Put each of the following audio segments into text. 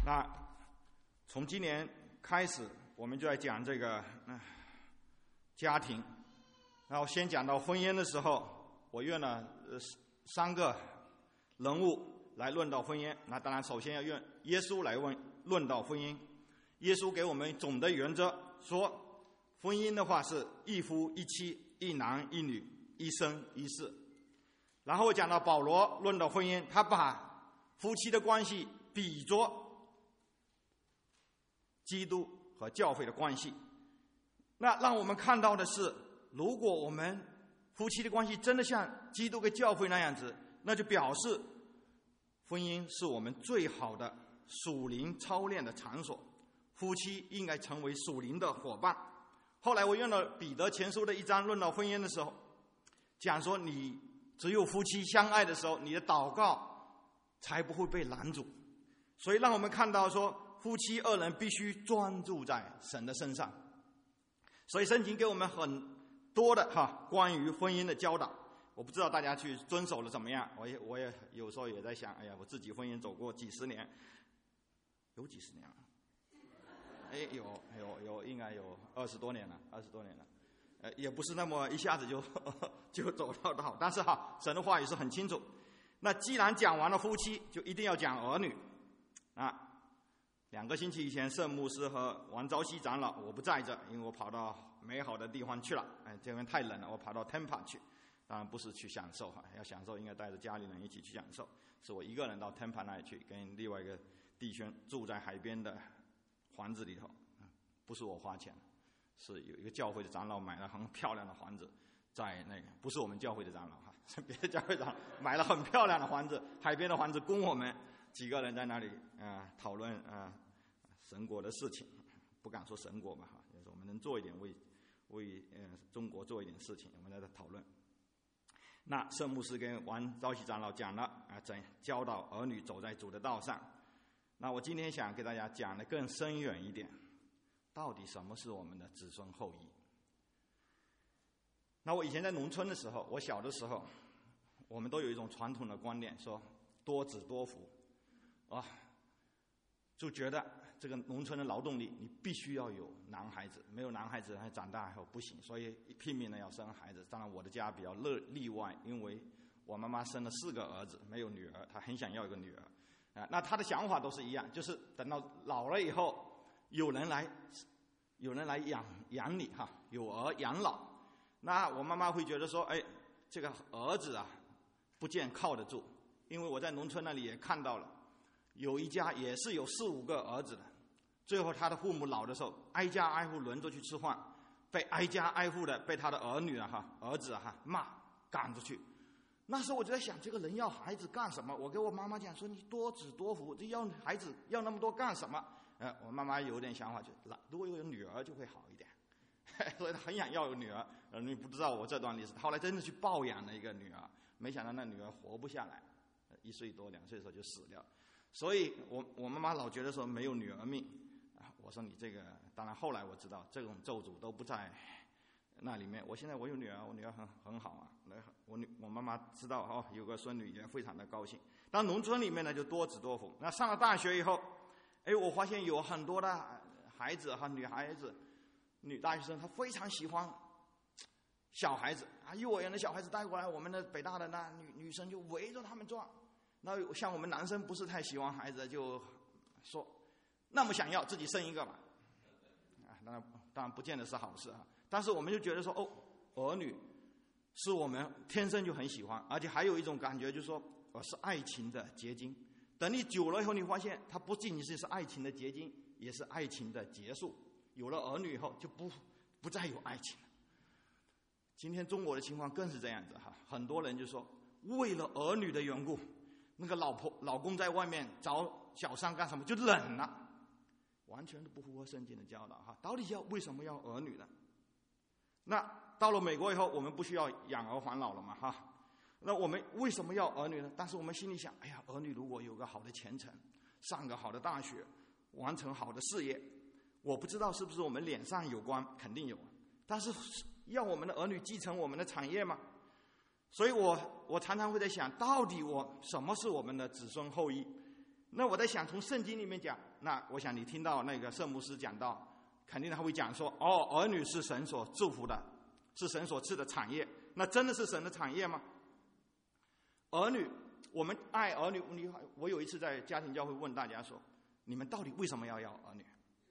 那从今年开始，我们就在讲这个家庭。然后先讲到婚姻的时候，我用了3个人物来论到婚姻。那当然，首先要用耶稣来论到婚姻。耶稣给我们总的原则，说婚姻的话是一夫一妻，一男一女，一生一世。然后我讲到保罗论到婚姻，他把夫妻的关系比作基督和教会的关系。那让我们看到的是，如果我们夫妻的关系真的像基督跟教会那样子，那就表示婚姻是我们最好的属灵操练的场所，夫妻应该成为属灵的伙伴。后来我用了彼得前书的1章论到婚姻的时候，讲说你只有夫妻相爱的时候，你的祷告才不会被拦阻。所以让我们看到说，夫妻2人必须专注在神的身上。所以圣经给我们很多的关于婚姻的教导。我不知道大家去遵守的怎么样，我也有时候也在想，哎呀，我自己婚姻走过几十年，有几十年了？有，应该有20多年了。也不是那么一下子就走到的好，但是神的话语是很清楚。那既然讲完了夫妻，就一定要讲儿女。2个星期以前，圣牧师和王朝夕长老，我不在这，因为我跑到美好的地方去了。这边太冷了，我跑到 Tampa 去。当然不是去享受，要享受应该带着家里人一起去享受。是我一个人到 Tampa 那里去，跟另外一个弟兄住在海边的房子里头。不是我花钱，是有一个教会的长老买了很漂亮的房子，在那个不是我们教会的长老是别的教会长老买了很漂亮的房子，海边的房子，供我们几个人在那里讨论神国的事情。不敢说神国吧就是我们能做一点为中国做一点事情，我们在这讨论。那圣牧师跟王朝夕长老讲了怎教导儿女走在主的道上。那我今天想给大家讲的更深远一点，到底什么是我们的子孙后裔？那我以前在农村的时候，我小的时候，我们都有一种传统的观念，说多子多福就觉得这个农村的劳动力你必须要有男孩子，没有男孩子还长大后不行，所以拼命的要生孩子。当然我的家比较例外，因为我妈妈生了4个儿子，没有女儿，她很想要一个女儿那她的想法都是一样，就是等到老了以后有人来养你有儿养老。那我妈妈会觉得说，这个儿子不见靠得住，因为我在农村那里也看到了，有一家也是有4、5个儿子的，最后他的父母老的时候，挨家挨户轮着去吃饭，被挨家挨户的被他的儿子骂赶出去。那时候我就在想，这个人要孩子干什么？我跟我妈妈讲说，你多子多福，这要孩子要那么多干什么？我妈妈有点想法，就如果有女儿就会好一点，所以她很想要有女儿。你不知道我这段历史，后来真的去抱养了一个女儿，没想到那女儿活不下来，1岁多2岁的时候就死掉。所以我妈妈老觉得说没有女儿命我说你这个，当然后来我知道这种咒诅都不在那里面。我现在我有女儿，我女儿很好我妈妈知道有个孙女也非常的高兴。但农村里面呢就多子多福。那上了大学以后，我发现有很多的孩子女孩子、女大学生，她非常喜欢小孩子幼儿园的小孩子带过来，我们的北大的那女生就围着他们转。那像我们男生不是太喜欢孩子，就说那么想要自己生一个吧当然不见得是好事但是我们就觉得说儿女是我们天生就很喜欢，而且还有一种感觉就是说是爱情的结晶。等你久了以后，你发现它不仅仅是爱情的结晶，也是爱情的结束。有了儿女以后就不再有爱情了。今天中国的情况更是这样子很多人就说为了儿女的缘故，那个老公在外面找小三干什么就忍了，完全都不符合圣经的教导到底为什么要儿女呢？那到了美国以后，我们不需要养儿防老了嘛那我们为什么要儿女呢？但是我们心里想，儿女如果有个好的前程，上个好的大学，完成好的事业，我不知道是不是我们脸上有光，肯定有，但是要我们的儿女继承我们的产业吗？所以我常常会在想，到底什么是我们的子孙后裔？ 那我在想，从圣经里面讲，那我想你听到那个圣牧师讲到，肯定他会讲说，儿女是神所祝福的，是神所赐的产业。那真的是神的产业吗？儿女，我们爱儿女。我有一次在家庭教会问大家说，你们到底为什么要儿女？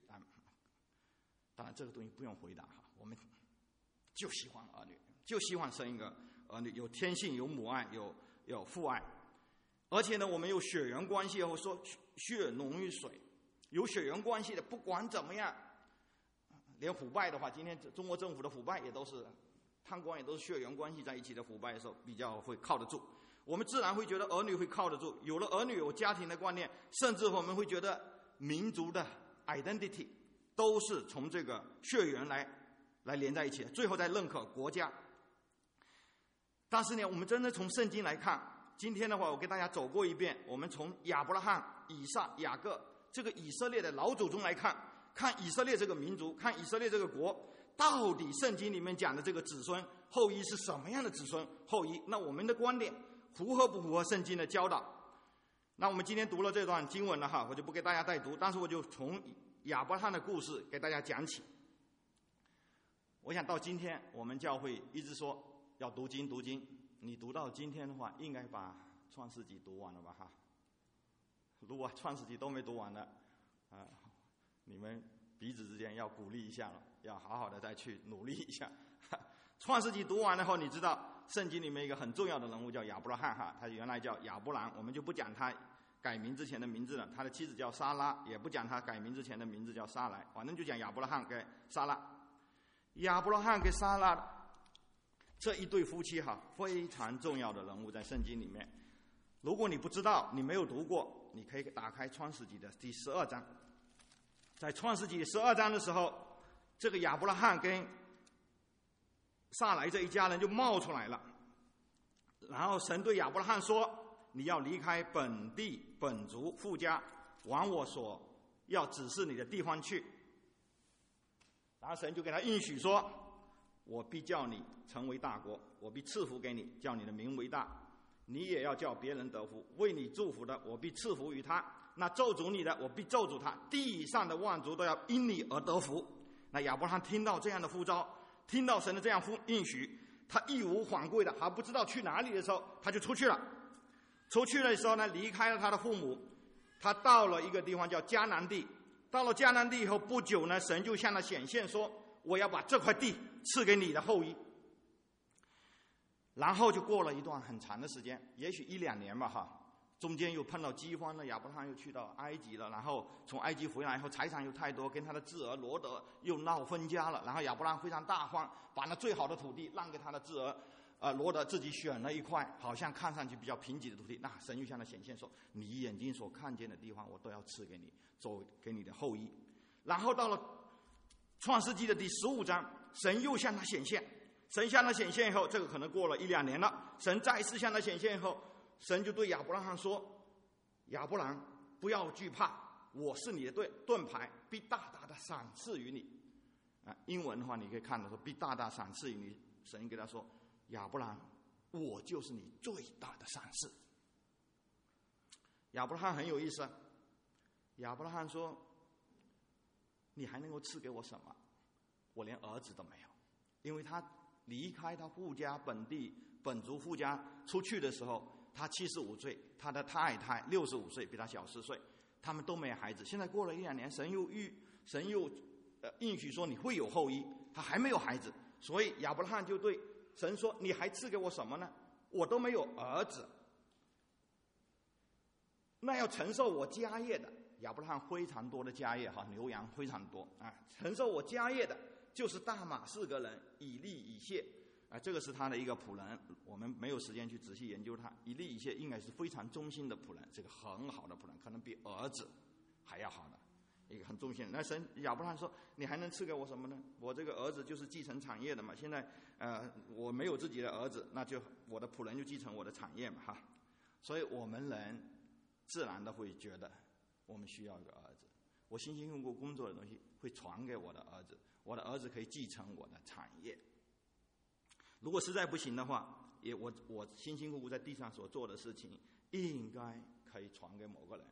当然这个东西不用回答哈，我们就喜欢儿女，就希望生一个儿女，有天性，有母爱，有父爱。而且呢，我们有血缘关系，或说血浓于水，有血缘关系的，不管怎么样，连腐败的话，今天中国政府的腐败也都是贪官，也都是血缘关系在一起的腐败的时候，比较会靠得住。我们自然会觉得儿女会靠得住，有了儿女，有家庭的观念，甚至我们会觉得民族的 identity 都是从这个血缘来连在一起的，最后再认可国家。但是呢，我们真的从圣经来看，今天的话，我给大家走过一遍，我们从亚伯拉罕、以撒、雅各这个以色列的老祖宗来看以色列这个民族，看以色列这个国，到底圣经里面讲的这个子孙后裔是什么样的子孙后裔？那我们的观点符合不符合圣经的教导？那我们今天读了这段经文了哈，我就不给大家再读，但是我就从亚伯拉罕的故事给大家讲起。我想到今天我们教会一直说要读经，你读到今天的话，应该把创世纪读完了吧哈？如果创世纪都没读完的，你们彼此之间要鼓励一下了，要好好的再去努力一下。创世纪读完了后，你知道圣经里面一个很重要的人物叫亚伯拉罕哈，他原来叫亚伯兰，我们就不讲他改名之前的名字了，他的妻子叫撒拉，也不讲他改名之前的名字叫撒莱，反正就讲亚伯拉罕跟撒拉。亚伯拉罕跟撒拉这一对夫妻哈，非常重要的人物在圣经里面。如果你不知道，你没有读过，你可以打开创世纪的第12章。在创世纪12章的时候，这个亚伯拉罕跟撒莱这一家人就冒出来了。然后神对亚伯拉罕说，你要离开本地本族父家，往我所要指示你的地方去。然后神就给他应许说，我必叫你成为大国，我必赐福给你，叫你的名为大，你也要叫别人得福。为你祝福的，我必赐福于他；那咒诅你的，我必咒诅他。地上的万族都要因你而得福。那亚伯拉罕听到这样的呼召，听到神的这样应许，他义无反顾的，还不知道去哪里的时候，他就出去了。出去的时候呢，离开了他的父母，他到了一个地方叫迦南地。到了迦南地以后不久呢，神就向他显现说，我要把这块地赐给你的后裔。然后就过了一段很长的时间，也许1-2年吧哈，中间又碰到饥荒了，亚伯拉罕又去到埃及了，然后从埃及回来以后，财产又太多，跟他的侄儿罗德又闹分家了，然后亚伯拉罕非常大慌，把那最好的土地让给他的侄儿罗德，自己选了一块好像看上去比较贫瘠的土地。那神又向他显现说，你眼睛所看见的地方我都要赐给你，作为给你的后裔。然后到了创世纪的第15章，神又向他显现，神向他显现以后，这个可能过了1-2年了，神再次向他显现以后，神就对亚伯拉罕说，亚伯兰，不要惧怕，我是你的盾牌，必大大的赏赐于你。英文的话你可以看到说，必大大赏赐于你。神给他说，亚伯兰，我就是你最大的赏赐。亚伯拉罕很有意思，亚伯拉罕说，你还能够赐给我什么？我连儿子都没有。因为他离开他父家本地本族父家出去的时候，他75岁，他的太太65岁，比他小10岁，他们都没有孩子。现在过了1-2年，神又应许说你会有后裔，他还没有孩子，所以亚伯拉罕就对神说，你还赐给我什么呢？我都没有儿子，那要承受我家业的，亚伯拉罕非常多的家业哈，牛羊非常多啊，承受我家业的就是大马士革人以利以谢这个是他的一个仆人，我们没有时间去仔细研究他。以利以谢应该是非常忠心的仆人，这个很好的仆人，可能比儿子还要好的一个很忠心的。那神亚伯拉罕说，你还能赐给我什么呢？我这个儿子就是继承产业的嘛，现在我没有自己的儿子，那就我的仆人就继承我的产业嘛哈。所以我们人自然的会觉得我们需要一个儿子，我辛辛苦苦工作的东西会传给我的儿子，我的儿子可以继承我的产业。如果实在不行的话，我辛辛苦苦在地上所做的事情应该可以传给某个人。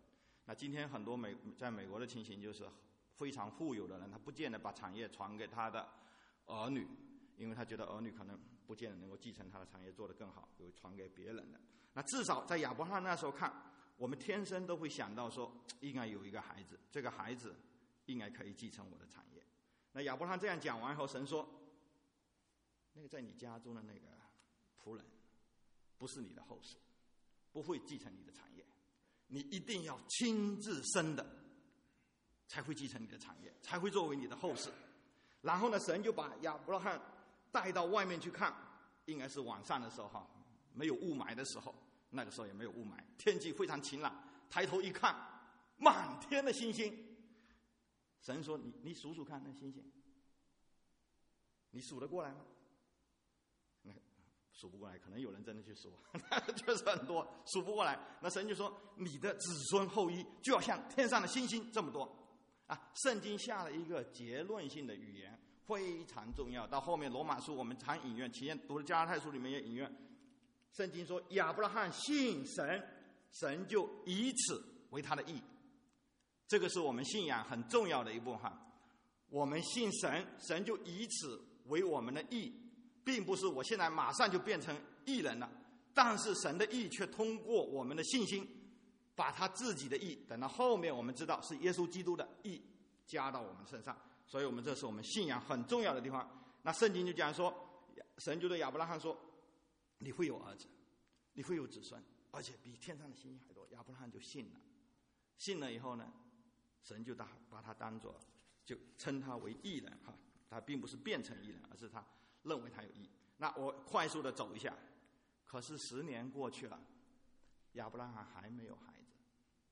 那今天很多在美国的情形就是非常富有的人，他不见得把产业传给他的儿女，因为他觉得儿女可能不见得能够继承他的产业做得更好，有传给别人的。那至少在亚伯拉罕那时候看，我们天生都会想到说应该有一个孩子，这个孩子应该可以继承我的产业。那亚伯拉罕这样讲完后，神说那个在你家中的那个仆人不是你的后世，不会继承你的产业，你一定要亲自生的才会继承你的产业，才会作为你的后世。然后呢，神就把亚伯拉罕带到外面去看，应该是晚上的时候哈，没有雾霾的时候，那个时候也没有雾霾，天气非常晴朗，抬头一看，满天的星星。神说你数数看那星星，你数得过来吗？那数不过来，可能有人真的去数，确实很多，数不过来。那神就说你的子孙后裔就要像天上的星星这么多啊！圣经下了一个结论性的语言，非常重要。到后面罗马书我们常引用，前面读的加拉太书里面也引用。圣经说亚伯拉罕信神，神就以此为他的义。这个是我们信仰很重要的一部分。我们信神，神就以此为我们的义，并不是我现在马上就变成义人了，但是神的义却通过我们的信心，把他自己的义，等到后面我们知道是耶稣基督的义加到我们身上。所以这是我们信仰很重要的地方。那圣经就讲说，神就对亚伯拉罕说，你会有儿子，你会有子孙，而且比天上的星星还多。亚伯拉罕就信了，信了以后呢，神就把他当作，就称他为义人哈。他并不是变成义人，而是他认为他有义。那我快速的走一下，可是10年过去了，亚伯拉罕还没有孩子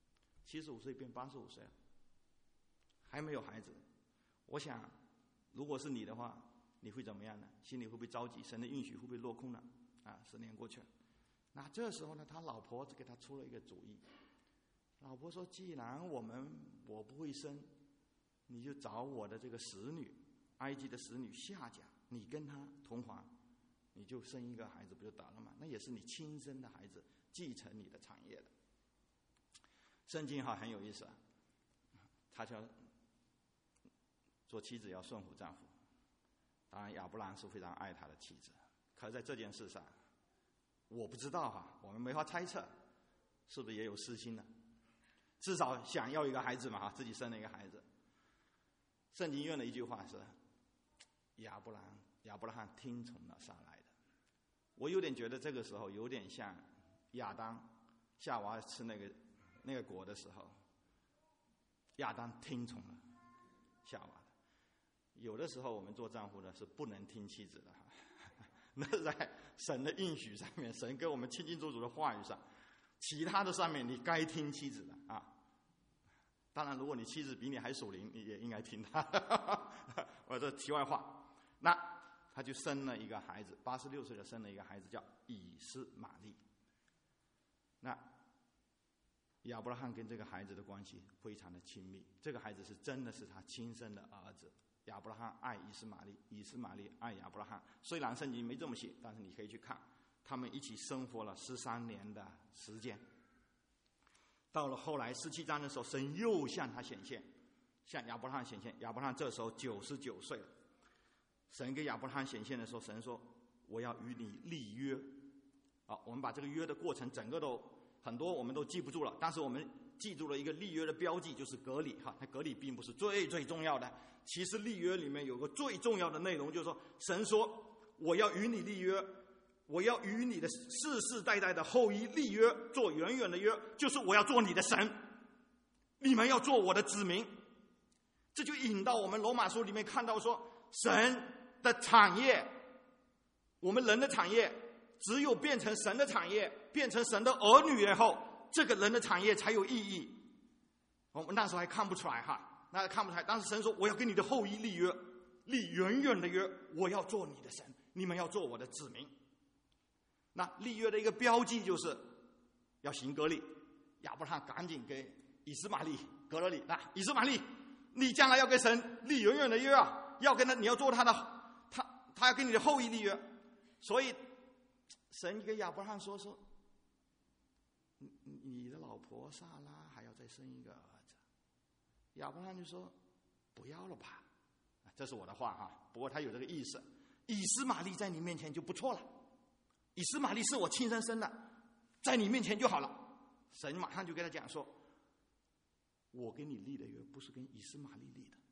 ，75岁变85岁了，还没有孩子。我想，如果是你的话，你会怎么样呢？心里会不会着急？神的应许会不会落空呢？10年过去了，那这时候呢，他老婆就给他出了一个主意。老婆说：“既然我不会生，你就找我的这个使女，埃及的使女夏甲，你跟她同房，你就生一个孩子不就得了吗？那也是你亲生的孩子，继承你的产业的。”圣经很有意思啊，他叫做妻子要顺服丈夫。当然亚伯兰是非常爱他的妻子，可是在这件事上，我不知道我们没法猜测，是不是也有私心呢？至少想要一个孩子嘛自己生了一个孩子。圣经用的一句话是亚伯拉罕听从了撒来的。我有点觉得这个时候有点像亚当夏娃吃那个果的时候，亚当听从了夏娃的。有的时候我们做丈夫的是不能听妻子的那在神的应许上面，神跟我们清清楚楚的话语上，其他的上面你该听妻子的当然如果你妻子比你还属灵，你也应该听她我这题外话。那他就生了一个孩子，86岁的生了一个孩子叫以斯玛利。那亚伯拉罕跟这个孩子的关系非常的亲密，这个孩子是真的是他亲生的儿子。亚伯拉罕爱以斯玛利，以斯玛利爱亚伯拉罕。虽然圣经没这么写，但是你可以去看，他们一起生活了13年的时间。到了后来17章的时候，神又向他显现，向亚伯拉罕显现。亚伯拉罕这时候99岁了。神给亚伯拉罕显现的时候，神说：“我要与你立约。”我们把这个约的过程整个都很多我们都记不住了，但是我们记住了一个立约的标记，就是革礼那革礼并不是最重要的，其实立约里面有个最重要的内容，就是说神说：“我要与你立约，我要与你的世世代代的后裔立约，做远远的约，就是我要做你的神，你们要做我的子民。”这就引到我们罗马书里面看到说，神的产业，我们人的产业，只有变成神的产业，变成神的儿女以后，这个人的产业才有意义。我们那时候还看不出来那看不出来。当时神说：“我要跟你的后裔立约，立远远的约，我要做你的神，你们要做我的子民。”那立约的一个标记就是要行革礼。亚伯拉罕赶紧给以斯玛利革了礼。以斯玛利，你将来要跟神立远远的约要跟他，你要做他的，他要跟你的后裔立约。所以神跟亚伯拉罕说：“你的老婆婆撒拉还要再生一个儿子。亚伯拉罕就说不要了吧，这是我的话啊，不过他有这个意思，以斯玛利在你面前就不错了，以斯玛利是我亲生生的，在你面前就好了。神马上就跟他讲说，我跟你立的约不是跟以斯玛利立的，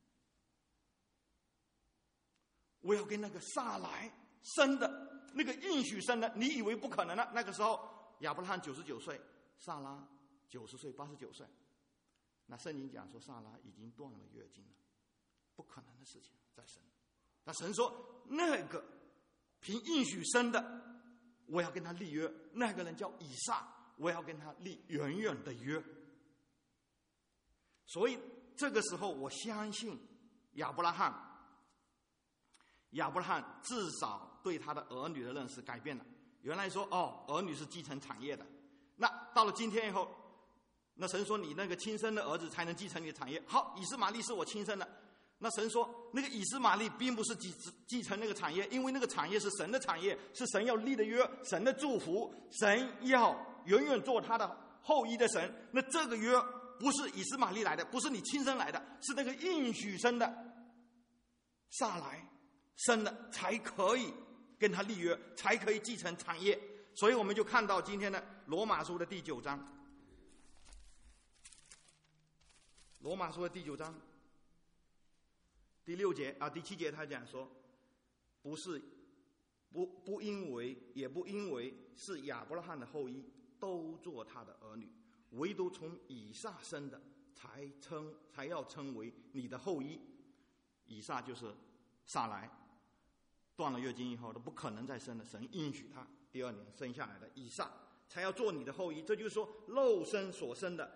我要跟那个撒来生的，那个应许生的，你以为不可能了？那个时候亚伯拉罕99岁，撒拉90岁89岁，那圣经讲说撒拉已经断了月经了，不可能的事情再生。那神说那个凭应许生的，我要跟他立约，那个人叫以撒，我要跟他立远远的约。所以这个时候我相信亚伯拉罕至少对他的儿女的认识改变了。原来说儿女是继承产业的，那到了今天以后，那神说你那个亲生的儿子才能继承你的产业。好，以斯玛利是我亲生的，那神说那个以斯玛利并不是继承那个产业，因为那个产业是神的产业，是神要立的约，神的祝福，神要远远做他的后裔的神。那这个约不是以斯玛利来的，不是你亲生来的，是那个应许生的撒来生的才可以跟他立约，才可以继承产业。所以我们就看到今天的罗马书的第9章，罗马书的第9章第6节第7节，他讲说，不因为也不因为是亚伯拉罕的后裔都做他的儿女，唯独从以撒生的才要称为你的后裔。以撒就是撒来，断了月经以后都不可能再生了，神应许他第2年生下来的以撒才要做你的后裔。这就是说肉身所生的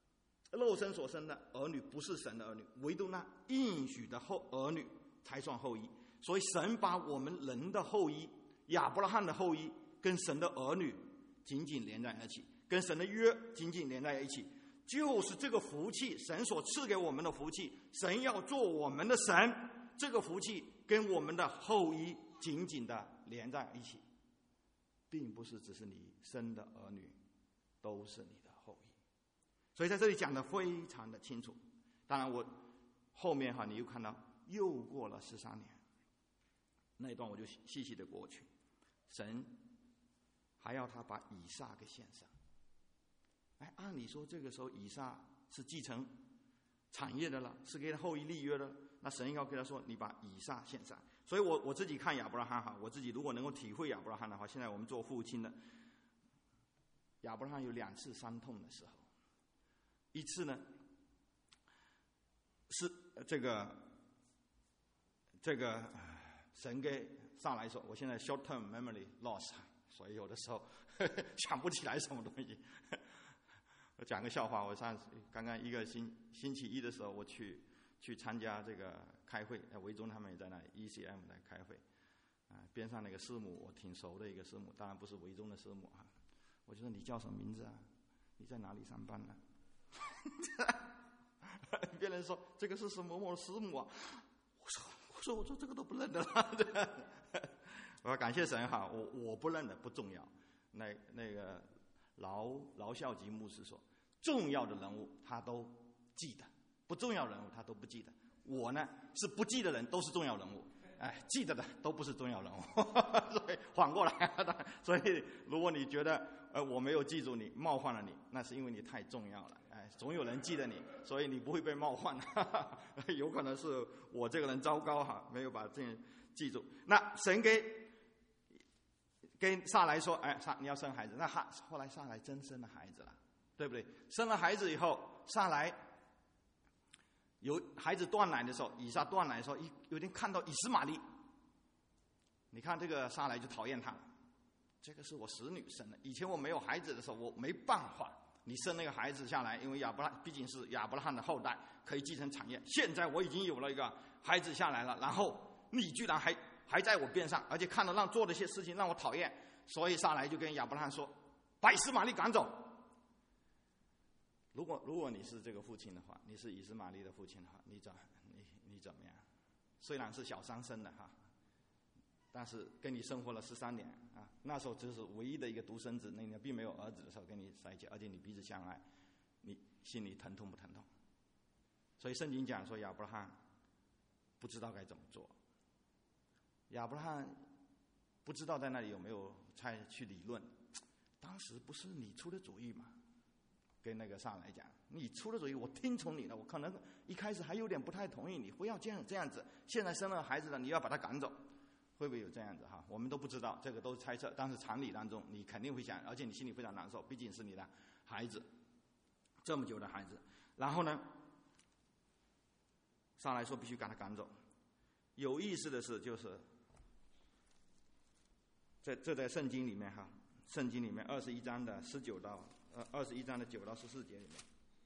儿女不是神的儿女，唯独那应许的儿女才算后裔。所以神把我们人的后裔，亚伯拉罕的后裔跟神的儿女紧紧连在一起，跟神的约紧紧连在一起，就是这个福气，神所赐给我们的福气，神要做我们的神，这个福气跟我们的后裔紧紧的连在一起，并不是只是你生的儿女都是你的后裔。所以在这里讲的非常的清楚。当然我后面你又看到又过了13年，那一段我就细细的过去，神还要他把以撒给献上。按理说这个时候以撒是继承产业的了，是给他后裔立约的，那神要跟他说你把以撒献上。所以我自己看亚伯拉罕我自己如果能够体会亚伯拉罕的话，现在我们做父亲的，亚伯拉罕有2次伤痛的时候。一次呢是这个神给上来说，我现在 short term memory loss， 所以有的时候想不起来什么东西。我讲个笑话，我刚刚一个星期一的时候，我去参加这个开会，维中他们也在那里 ECM 来开会，边上那个师母我挺熟的一个师母，当然不是维中的师母我就说你叫什么名字啊？你在哪里上班呢？别人说这个是某某的师母啊，我说这个都不认得了。我感谢神我不认得不重要。那个劳孝吉牧师说，重要的人物他都记得，不重要人物他都不记得。我呢是不记得人都是重要人物，记得的都不是重要人物。所以反过来，所以如果你觉得我没有记住你，冒犯了你，那是因为你太重要了。总有人记得你，所以你不会被冒犯。有可能是我这个人糟糕没有把这记住。那神跟撒来说，你要生孩子。那后来撒来真生了孩子了，对不对？生了孩子以后，撒来有孩子断奶的时候，以撒断奶的时候，有点看到以斯玛利，你看这个撒来就讨厌他了。这个是我使女生的，以前我没有孩子的时候，我没办法，你生那个孩子下来，因为毕竟是亚伯拉罕的后代，可以继承产业。现在我已经有了一个孩子下来了，然后你居然还在我边上，而且看到做的一些事情让我讨厌，所以撒来就跟亚伯拉罕说，把以斯玛利赶走。如果你是这个父亲的话，你是以斯玛利的父亲的话，你怎么样？虽然是小三生的但是跟你生活了13年那时候只是唯一的一个独生子，那你并没有儿子的时候跟你在一起，而且你彼此相爱， 你心里疼痛不疼痛？所以圣经讲说亚伯拉罕不知道该怎么做，亚伯拉罕不知道在那里有没有再去理论。当时不是你出的主意吗？跟那个撒来讲，你出的主意，我听从你了。我可能一开始还有点不太同意你，不要这样子。现在生了孩子了，你要把他赶走，会不会有这样子哈？我们都不知道，这个都是猜测。但是常理当中，你肯定会想，而且你心里非常难受，毕竟是你的孩子，这么久的孩子。然后呢，撒来说必须赶他赶走。有意思的是，就是这在圣经里面哈。圣经里面21章的9到14节里面，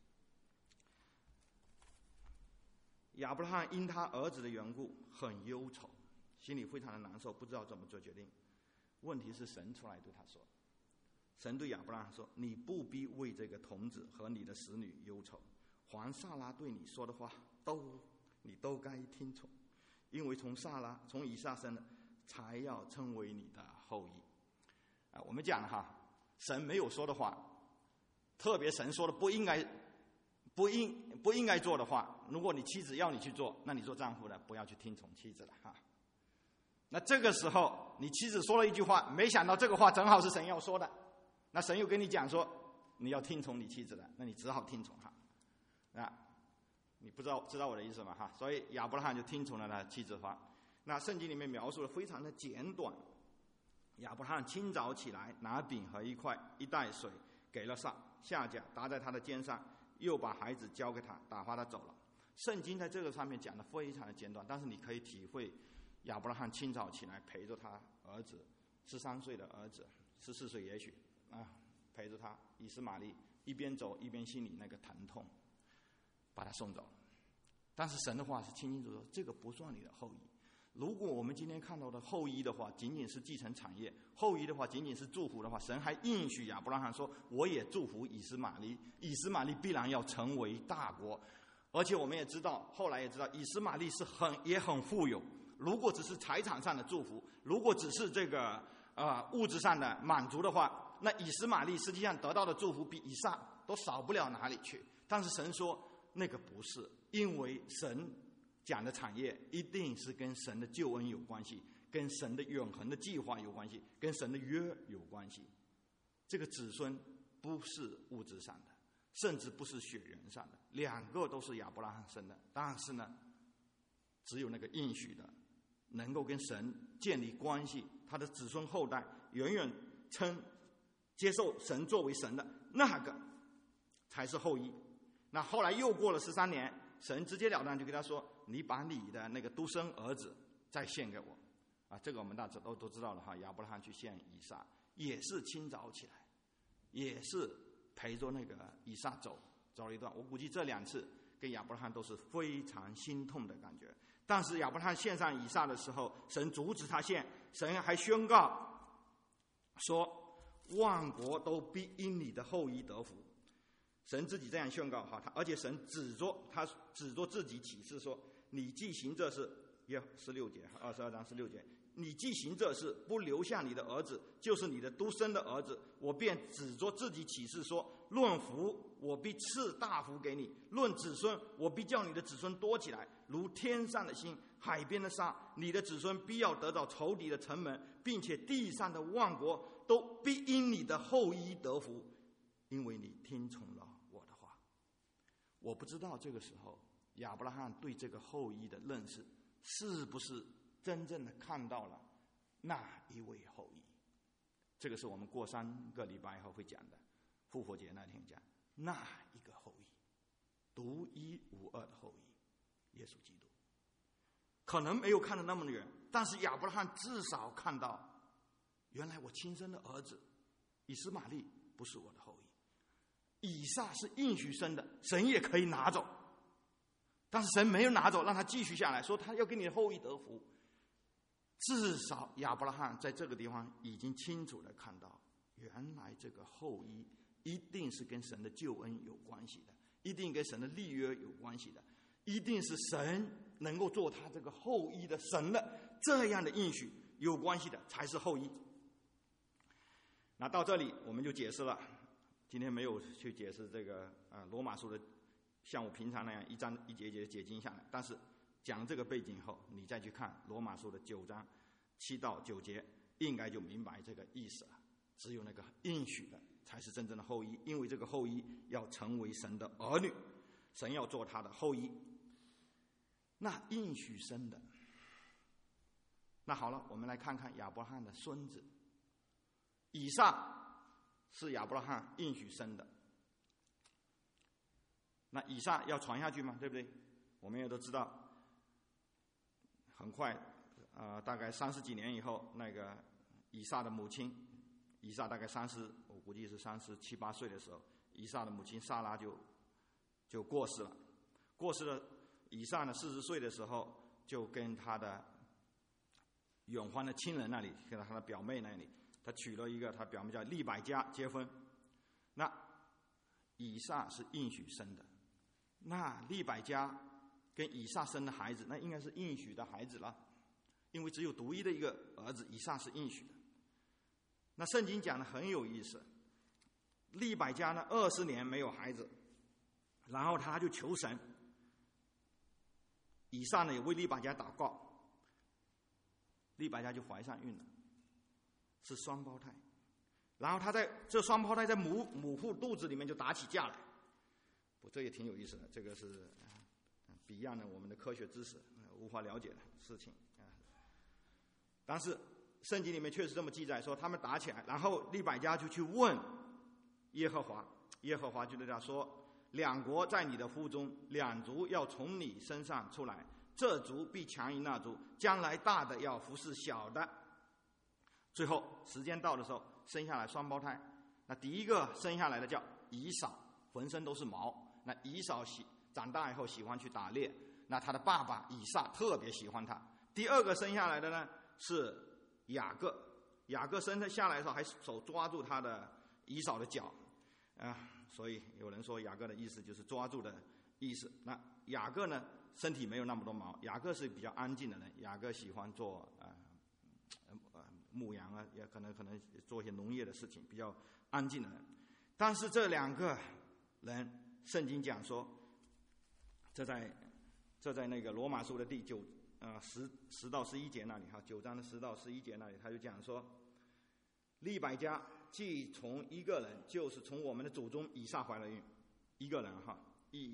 亚伯拉罕因他儿子的缘故很忧愁，心里非常的难受，不知道怎么做决定。问题是神出来对他说，神对亚伯拉罕说：“你不必为这个童子和你的使女忧愁，凡撒拉对你说的话你都该听从，因为从以撒生的，才要称为你的后裔。”我们讲哈，神没有说的话，特别神说的不应该做的话，如果你妻子要你去做，那你做丈夫的不要去听从妻子了哈。那这个时候你妻子说了一句话，没想到这个话正好是神要说的，那神又跟你讲说你要听从你妻子的，那你只好听从他。你知道我的意思吗？哈，所以亚伯拉罕就听从了他妻子的话。那圣经里面描述的非常的简短。亚伯拉罕清早起来，拿饼和一袋水给了夏甲，搭在他的肩上，又把孩子交给他，打发他走了。圣经在这个上面讲的非常的简短，但是你可以体会亚伯拉罕清早起来陪着他儿子13岁的儿子14岁也许陪着他以实玛利一边走一边心里那个疼痛，把他送走。但是神的话是清清楚楚，这个不算你的后裔。如果我们今天看到的后裔的话，仅仅是继承产业；后裔的话，仅仅是祝福的话，神还应许亚伯拉罕说：“我也祝福以实玛利，以实玛利必然要成为大国。”而且我们也知道，后来也知道，以实玛利也很富有。如果只是财产上的祝福，如果只是这个物质上的满足的话，那以实玛利实际上得到的祝福比以撒都少不了哪里去。但是神说那个不是，因为神讲的产业一定是跟神的救恩有关系，跟神的永恒的计划有关系，跟神的约有关系。这个子孙不是物质上的，甚至不是血缘上的，两个都是亚伯拉罕生的。但是呢，只有那个应许的，能够跟神建立关系，他的子孙后代远远接受神作为神的那个，才是后裔。那后来又过了13年，神直截了当就跟他说：“你把你的那个独生儿子再献给我。”这个我们大家都知道了哈。亚伯拉罕去献以撒，也是清早起来，也是陪着那个以撒走了一段。我估计这2次跟亚伯拉罕都是非常心痛的感觉。但是亚伯拉罕献上以撒的时候，神阻止他献，神还宣告说：“万国都必因你的后裔得福。”神自己这样宣告哈，而且神指着自己启示说：“你既行这事，16节，22章16节，你既行这事，不留下你的儿子，就是你的独生的儿子，我便指着自己启示说：论福，我必赐大福给你；论子孙，我必叫你的子孙多起来，如天上的星，海边的沙。你的子孙必要得到仇敌的城门，并且地上的万国都必因你的后裔得福，因为你听从了我的话。”我不知道这个时候亚伯拉罕对这个后裔的认识是不是真正的看到了那一位后裔。这个是我们过3个礼拜以后会讲的，复活节那天讲那一个后裔，独一无二的后裔，耶稣基督。可能没有看得那么远，但是亚伯拉罕至少看到，原来我亲生的儿子以实玛利不是我的后裔，以撒是应许生的，神也可以拿走，但是神没有拿走，让他继续下来，说他要给你的后裔得福。至少亚伯拉罕在这个地方已经清楚地看到，原来这个后裔一定是跟神的救恩有关系的，一定跟神的立约有关系的，一定是神能够做他这个后裔的神的这样的应许有关系的才是后裔。那到这里我们就解释了，今天没有去解释这个罗马书的像我平常那样一章一节一节解经下来，但是讲这个背景后，你再去看罗马书的9章7到9节，应该就明白这个意思了。只有那个应许的才是真正的后裔，因为这个后裔要成为神的儿女，神要做他的后裔。那应许生的，那好了，我们来看看亚伯拉罕的孙子以撒，是亚伯拉罕应许生的。那以撒要传下去嘛，对不对？我们也都知道，很快大概30几年以后，那个以撒的母亲，以撒大概我估计是37、8岁的时候，以撒的母亲撒拉就过世了。过世了，以撒呢40岁的时候，就跟他的远方的亲人那里，跟他的表妹那里，他娶了一个他表妹叫利百加结婚。那以撒是应许生的，那利百加跟以撒生的孩子，那应该是应许的孩子了，因为只有独一的一个儿子，以撒是应许的。那圣经讲的很有意思，利百加呢20年没有孩子，然后他就求神，以撒呢也为利百加祷告，利百加就怀上孕了，是双胞胎。然后他在这双胞胎在母腹肚子里面就打起架来，这也挺有意思的，这个是beyond了我们的科学知识无法了解的事情。但是圣经里面确实这么记载，说他们打起来，然后利百加就去问耶和华，耶和华就对他说：“2国在你的腹中，2族要从你身上出来，这族必强于那族，将来大的要服侍小的。”最后时间到的时候，生下来双胞胎。那第一个生下来的叫以扫，浑身都是毛。那以扫长大以后喜欢去打猎，那他的爸爸以撒特别喜欢他。第二个生下来的呢是雅各，雅各生下来的时候还手抓住他的以扫的脚，所以有人说雅各的意思就是抓住的意思。那雅各呢身体没有那么多毛，雅各是比较安静的人，雅各喜欢做牧羊啊，也可能做一些农业的事情，比较安静的人。但是这2个人，圣经讲说，这在那个罗马书的第10到11节那里哈，9章的10到11节那里，他就讲说，利百加既从一个人，就是从我们的祖宗以撒怀了孕，一个人哈，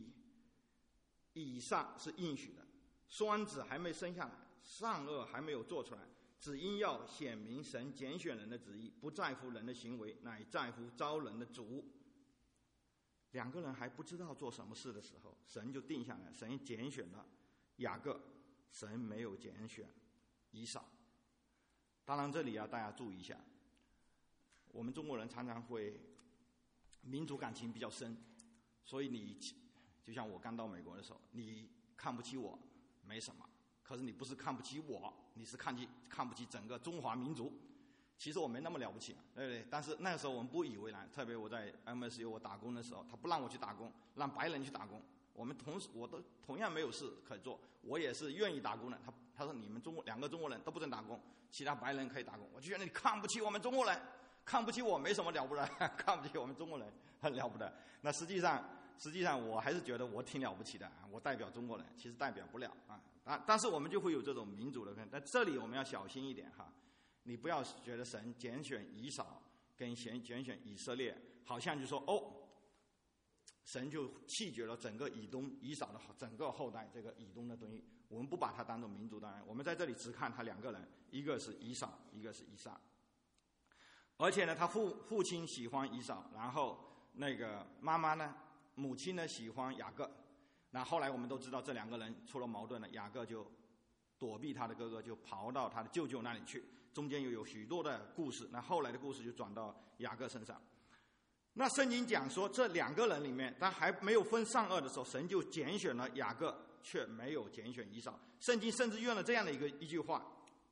以撒是应许的，双子还没生下来，善恶还没有做出来，只因要显明神拣选人的旨意，不在乎人的行为，乃在乎招人的主。2个人还不知道做什么事的时候，神就定下来，神拣选了雅各，神没有拣选以扫。当然这里大家注意一下，我们中国人常常会民族感情比较深，所以你就像我刚到美国的时候，你看不起我没什么，可是你不是看不起我，你是看不起整个中华民族。其实我没那么了不起，对不对？但是那个时候我们不以为然，特别我在 MSU 我打工的时候，他不让我去打工，让白人去打工。我都同样没有事可以做，我也是愿意打工的。他说你们2个中国人都不准打工，其他白人可以打工。我就觉得你看不起我们中国人，看不起我没什么了不得，看不起我们中国人很了不得。那实际上我还是觉得我挺了不起的，我代表中国人，其实代表不了啊。但是我们就会有这种民族的分，但这里我们要小心一点哈。你不要觉得神拣选以扫跟拣选以色列，好像就说神就弃绝了整个以扫的整个后代，这个以东的东西，我们不把它当作民族。当然我们在这里只看他2个人，一个是以扫，一个是以撒。而且呢他父亲喜欢以扫，然后那个母亲呢喜欢雅各。那后来我们都知道这2个人出了矛盾了，雅各就躲避他的哥哥，就跑到他的舅舅那里去，中间又有许多的故事。那后来的故事就转到雅各身上。那圣经讲说这2个人里面，他还没有分善恶的时候，神就拣选了雅各，却没有拣选以扫。圣经甚至用了这样的一句话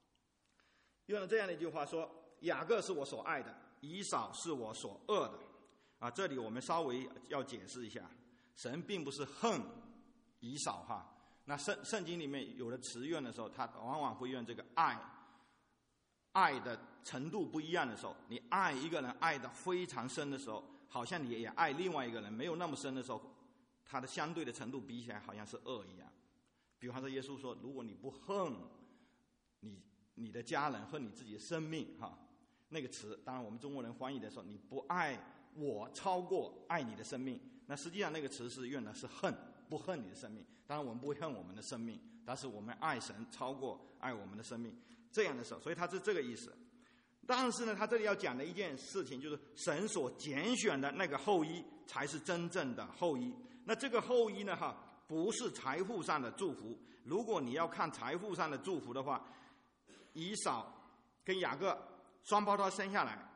说，雅各是我所爱的，以扫是我所恶的。这里我们稍微要解释一下，神并不是恨以扫哈。那圣经里面有的词用的时候，他往往会用这个爱的程度不一样的时候，你爱一个人爱得非常深的时候， 好像你也爱另外一个人，没有那么深的时候，他的相对的程度比起来好像是恶一样。比方说耶稣说，如果你不恨你的家人和你自己的生命那个词，当然我们中国人翻译的时候，你不爱我超过爱你的生命，那实际上那个词是用的是恨，不恨你的生命。当然我们不会恨我们的生命，但是我们爱神超过爱我们的生命，这样的时候，所以他是这个意思。但是呢，他这里要讲的一件事情就是神所拣选的那个后裔才是真正的后裔。那这个后裔呢不是财富上的祝福。如果你要看财富上的祝福的话，以扫跟雅各双胞胎生下来，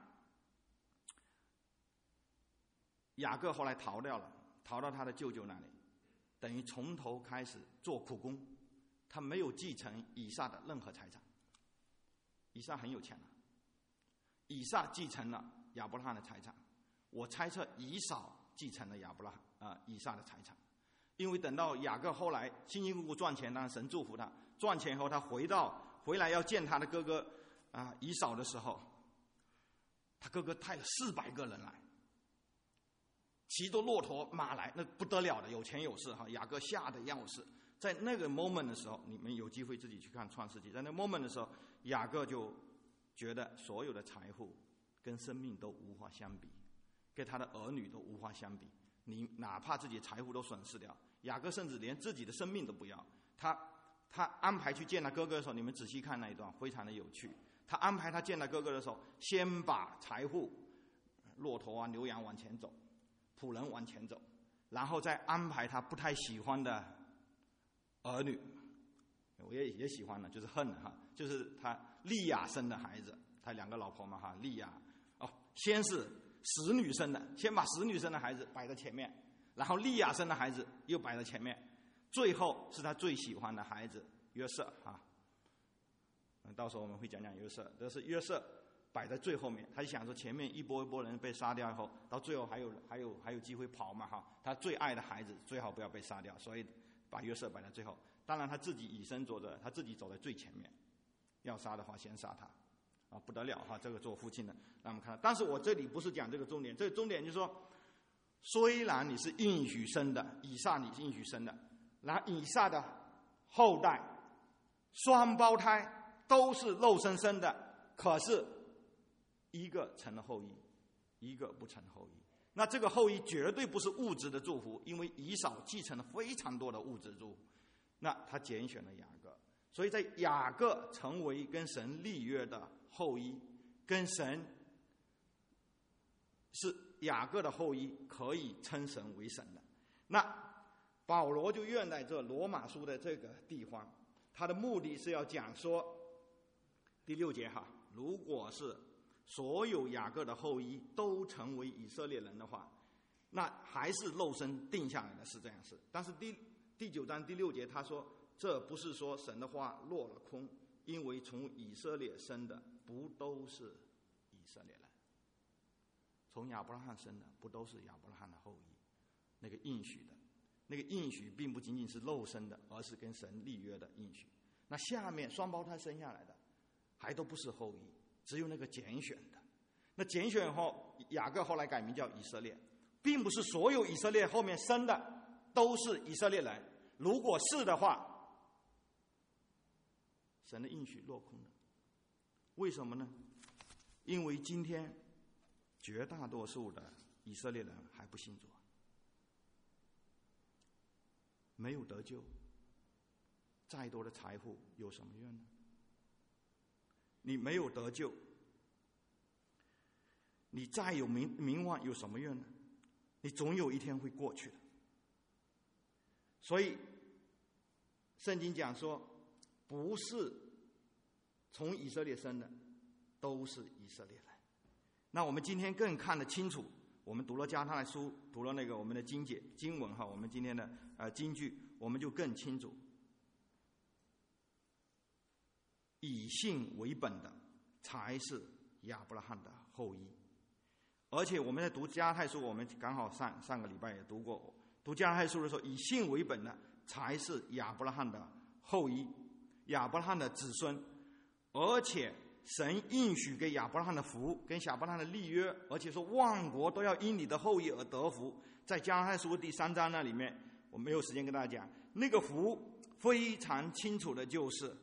雅各后来逃掉了，逃到他的舅舅那里，等于从头开始做苦工，他没有继承以撒的任何财产。以撒很有钱了，以撒继承了亚伯拉罕的财产，我猜测以扫继承了以撒的财产。因为等到雅各后来辛辛苦苦赚钱，当然神祝福他，赚钱以后他回来要见他的哥哥以扫的时候，他哥哥带了400个人来，骑着骆驼马来，那不得了的，有钱有势雅各吓得要死。在那个 moment 的时候，你们有机会自己去看创世纪，在那个 moment 的时候，雅各就觉得所有的财富跟生命都无法相比，跟他的儿女都无法相比，你哪怕自己的财富都损失掉，雅各甚至连自己的生命都不要。他安排去见他哥哥的时候，你们仔细看那一段非常的有趣。他安排他见他哥哥的时候，先把财富骆驼牛羊往前走，仆人往前走，然后再安排他不太喜欢的儿女，我也喜欢的，就是恨就是他利亚生的孩子，他2个老婆嘛利亚先是使女生的，先把使女生的孩子摆在前面，然后利亚生的孩子又摆在前面，最后是他最喜欢的孩子约瑟到时候我们会讲约瑟，这是约瑟摆在最后面。他就想说前面一波一波人被杀掉以后，到最后还有机会跑嘛他最爱的孩子最好不要被杀掉，所以把约瑟摆在最后。当然他自己以身作则，他自己走在最前面，要杀的话先杀他不得了这个做父亲的让我们看到。但是我这里不是讲这个重点，这个重点就是说，虽然你是应许生的，以撒你是应许生的，然后以撒的后代双胞胎都是肉身生的，可是一个成了后裔，一个不成后裔。那这个后裔绝对不是物质的祝福，因为以扫继承了非常多的物质祝福，那他拣选了雅各，所以在雅各成为跟神立约的后裔，跟神是雅各的后裔，可以称神为神的。那保罗就用在这罗马书的这个地方，他的目的是要讲说第6节如果是所有雅各的后裔都成为以色列人的话，那还是肉身定下来的是这样事。但是第9章第6节他说，这不是说神的话落了空，因为从以色列生的不都是以色列人，从亚伯拉罕生的不都是亚伯拉罕的后裔。那个应许的，那个应许并不仅仅是肉身的，而是跟神立约的应许。那下面双胞胎生下来的还都不是后裔，只有那个拣选的。那拣选后，雅各后来改名叫以色列，并不是所有以色列后面生的都是以色列人。如果是的话，神的应许落空了。为什么呢？因为今天绝大多数的以色列人还不信主，没有得救，再多的财富有什么用呢？你没有得救，你再有名望有什么用呢？你总有一天会过去的。所以圣经讲说，不是从以色列生的都是以色列人。那我们今天更看得清楚，我们读了加拉太书，读了那个我们的经文我们今天的经句，我们就更清楚，以信为本的才是亚伯拉罕的后裔。而且我们在读加拉太书，我们刚好上个礼拜也读过，读加拉太书的时候，以信为本的才是亚伯拉罕的后裔，亚伯拉罕的子孙。而且神应许给亚伯拉罕的福，跟亚伯拉罕的立约，而且说万国都要因你的后裔而得福。在加拉太书第3章那里面，我没有时间跟大家讲，那个福非常清楚的就是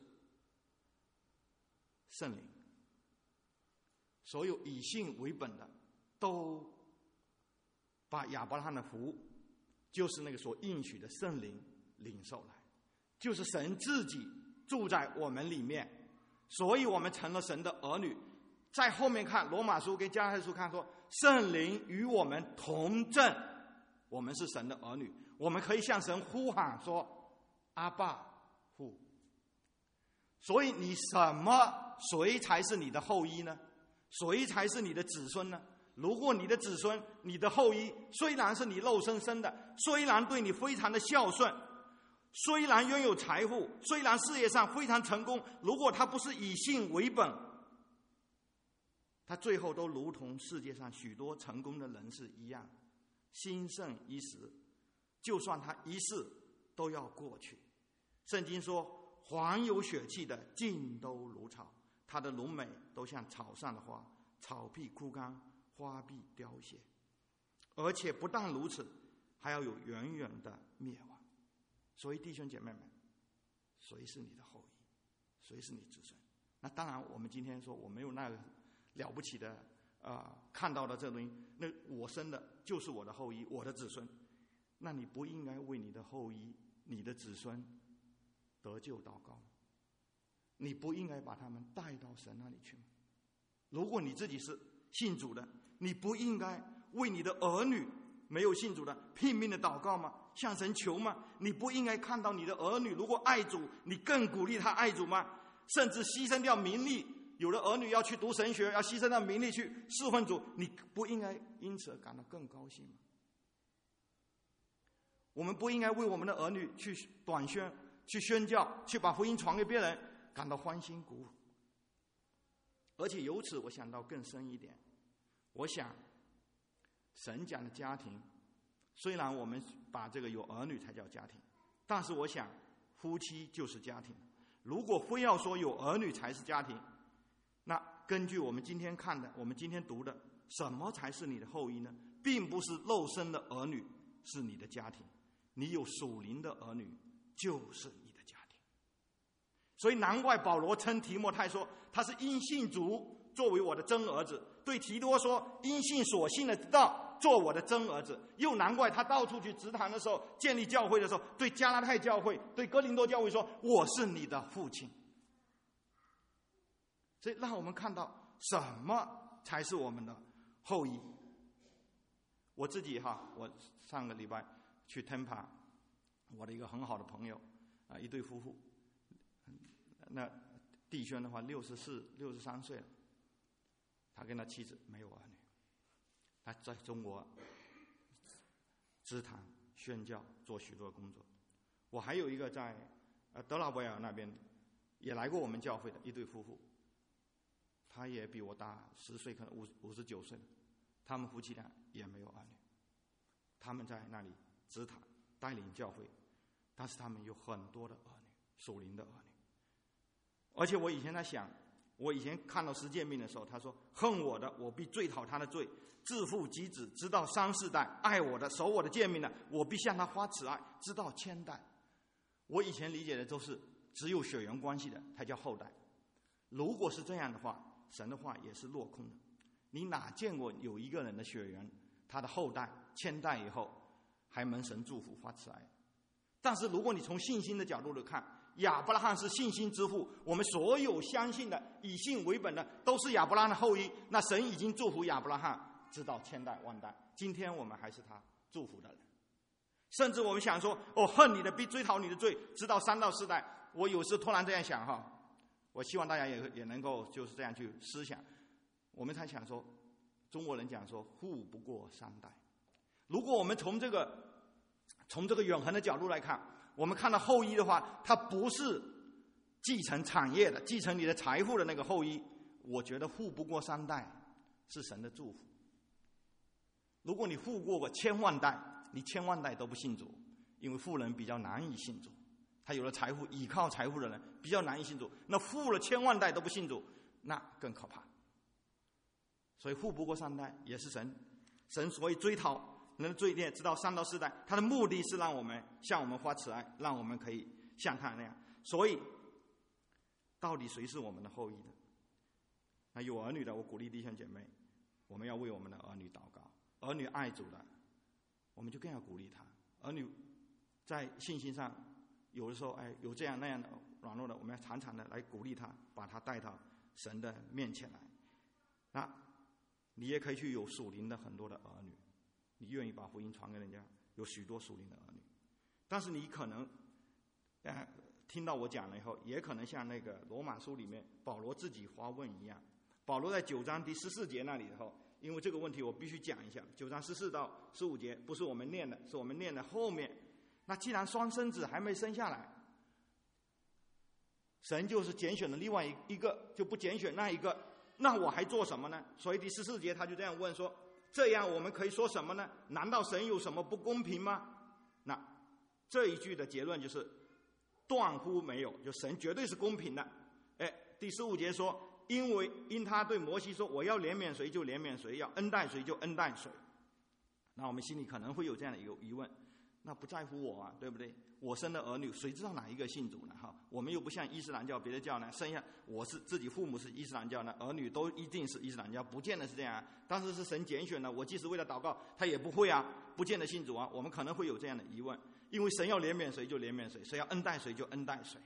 圣灵。所有以信为本的都把亚伯拉罕的福，就是那个所应许的圣灵领受来，就是神自己住在我们里面，所以我们成了神的儿女。在后面看罗马书跟加拉太书看说，圣灵与我们同证，我们是神的儿女，我们可以向神呼喊说阿爸父。所以你谁才是你的后裔呢？谁才是你的子孙呢？如果你的子孙、你的后裔虽然是你肉身生的，虽然对你非常的孝顺，虽然拥有财富，虽然事业上非常成功，如果他不是以信为本，他最后都如同世界上许多成功的人士一样，兴盛一时，就算他一世都要过去。圣经说，黄有血气的尽都如草，他的荣美都像草上的花，草必枯干，花必凋谢。而且不但如此，还要有远远的灭亡。所以弟兄姐妹们，谁是你的后裔？谁是你子孙？那当然我们今天说我没有那个了不起的看到的这东西，那我生的就是我的后裔，我的子孙。那你不应该为你的后裔、你的子孙得救祷告吗？你不应该把他们带到神那里去吗？如果你自己是信主的，你不应该为你的儿女没有信主的拼命的祷告吗？向神求吗？你不应该看到你的儿女如果爱主，你更鼓励他爱主吗？甚至牺牲掉名利，有的儿女要去读神学，要牺牲掉名利去侍奉主，你不应该因此而感到更高兴吗？我们不应该为我们的儿女去短宣、去宣教、去把福音传给别人感到欢欣鼓舞。而且由此我想到更深一点，我想神讲的家庭，虽然我们把这个有儿女才叫家庭，但是我想夫妻就是家庭。如果非要说有儿女才是家庭，那根据我们今天看的，我们今天读的，什么才是你的后裔呢？并不是肉身的儿女是你的家庭，你有属灵的儿女就是你的家庭。所以难怪保罗称提摩太说他是因信主作为我的真儿子，对提多说因信所信的道做我的真儿子。又难怪他到处去直谈的时候，建立教会的时候，对加拉太教会、对哥林多教会说我是你的父亲。所以让我们看到什么才是我们的后裔。我自己我上个礼拜去 Tampa， 我的一个很好的朋友一对夫妇，那弟兄的话63岁了，他跟他妻子没有儿女，他在中国支坛宣教做许多工作。我还有一个在德拉维尔那边也来过我们教会的一对夫妇，他也比我大10岁，可能59岁了，他们夫妻俩也没有儿女，他们在那里支坛带领教会，但是他们有很多的儿女，属灵的儿女。而且我以前在想，我以前看到十诫命的时候，他说恨我的，我必追讨他的罪，自父及子，直到3、4代；爱我的，守我的诫命的，我必向他发慈爱，直到1000代。我以前理解的都是只有血缘关系的才叫后代。如果是这样的话，神的话也是落空的。你哪见过有一个人的血缘，他的后代1000代以后还蒙神祝福发慈爱？但是如果你从信心的角度来看，亚伯拉罕是信心之父，我们所有相信的以信为本的都是亚伯拉罕的后裔，那神已经祝福亚伯拉罕直到1000代万代，今天我们还是他祝福的人。甚至我们想说恨你的必追讨你的罪，直到3到4代。我有时突然这样想我希望大家也能够就是这样去思想。我们才想说，中国人讲说富不过3代。如果我们从这个永恒的角度来看，我们看到后裔的话，他不是继承产业的、继承你的财富的那个后裔，我觉得富不过3代是神的祝福。如果你富过个1000万代，你1000万代都不信主，因为富人比较难以信主，他有了财富，依靠财富的人比较难以信主。那富了1000万代都不信主， 那更可怕。所以富不过三代也是神所以追讨人的罪孽直到3到4代，他的目的是让我们向我们发慈爱，让我们可以像他那样。所以到底谁是我们的后裔呢？那有儿女的，我鼓励弟兄姐妹，我们要为我们的儿女祷告。儿女爱主的，我们就更要鼓励他。儿女在信心上有的时候有这样那样的软弱的，我们要常常的来鼓励他，把他带到神的面前来。那你也可以去有属灵的很多的儿女，你愿意把福音传给人家，有许多属灵的儿女。但是你可能听到我讲了以后，也可能像那个罗马书里面保罗自己发问一样。保罗在9章第14节那里以后，因为这个问题我必须讲一下，9章14到15节不是我们念的，是我们念的后面。那既然双生子还没生下来，神就是拣选了另外一个，就不拣选那一个，那我还做什么呢？所以第14节他就这样问说，这样我们可以说什么呢？难道神有什么不公平吗？那这一句的结论就是断乎没有，就神绝对是公平的。第15节说，因他对摩西说，我要怜悯谁就怜悯谁，要恩待谁就恩待谁。那我们心里可能会有这样的一个疑问，那不在乎我啊，对不对？我生的儿女谁知道哪一个信主呢？我们又不像伊斯兰教别的教呢，生下我是自己父母是伊斯兰教呢，儿女都一定是伊斯兰教，不见得是这样啊。但是是神拣选的，我即使为了祷告他也不会啊，不见得信主啊。我们可能会有这样的疑问，因为神要怜悯谁就怜悯谁，谁要恩待谁就恩待谁。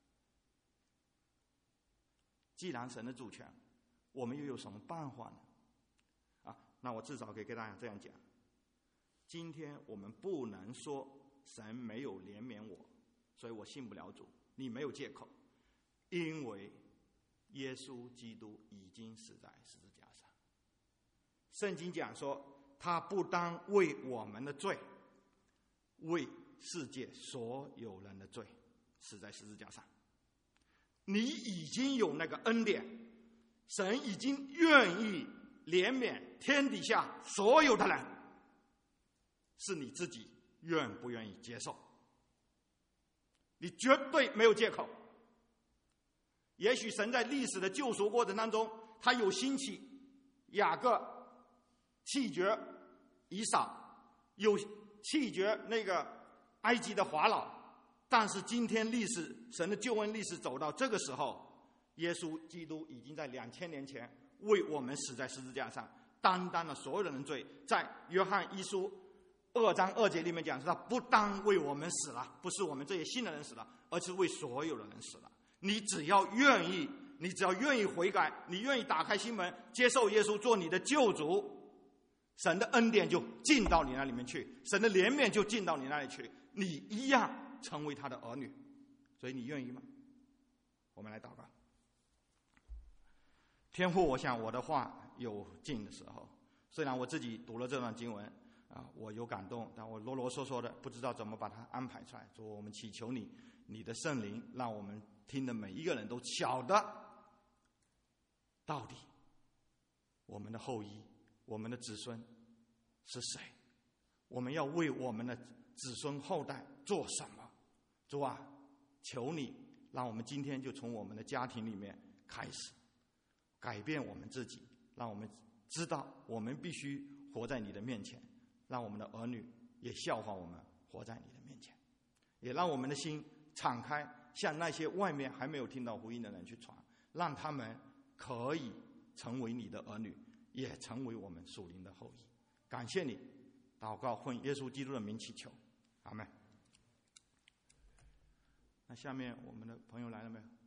既然神的主权，我们又有什么办法呢？那我至少可以跟大家这样讲，今天我们不能说神没有怜悯我，所以我信不了主，你没有借口，因为耶稣基督已经死在十字架上。圣经讲说，他不单为我们的罪，为世界所有人的罪死在十字架上。你已经有那个恩典，神已经愿意怜悯天底下所有的人，是你自己愿不愿意接受？你绝对没有借口。也许神在历史的救赎过程当中，他有兴起雅各弃绝以扫，有弃绝那个埃及的法老，但是今天历史，神的救恩历史走到这个时候，耶稣基督已经在2000年前为我们死在十字架上，担当了所有人的罪。在约翰一书2章2节里面讲，是他不单为我们死了，不是我们这些信的人死了，而是为所有的人死了。你只要愿意悔改，你愿意打开心门接受耶稣做你的救主，神的恩典就进到你那里面去，神的怜悯就进到你那里去，你一样成为他的儿女。所以你愿意吗？我们来祷告。天父，我想我的话有尽的时候，虽然我自己读了这段经文我有感动，但我啰啰嗦嗦的不知道怎么把它安排出来。主，我们祈求你的圣灵，让我们听的每一个人都晓得到底我们的后裔，我们的子孙是谁，我们要为我们的子孙后代做什么。主啊，求你让我们今天就从我们的家庭里面开始改变我们自己，让我们知道我们必须活在你的面前，让我们的儿女也效法我们活在你的面前，也让我们的心敞开，向那些外面还没有听到福音的人去传，让他们可以成为你的儿女，也成为我们属灵的后裔。感谢你，祷告奉耶稣基督的名祈求，阿们。那下面我们的朋友来了没有？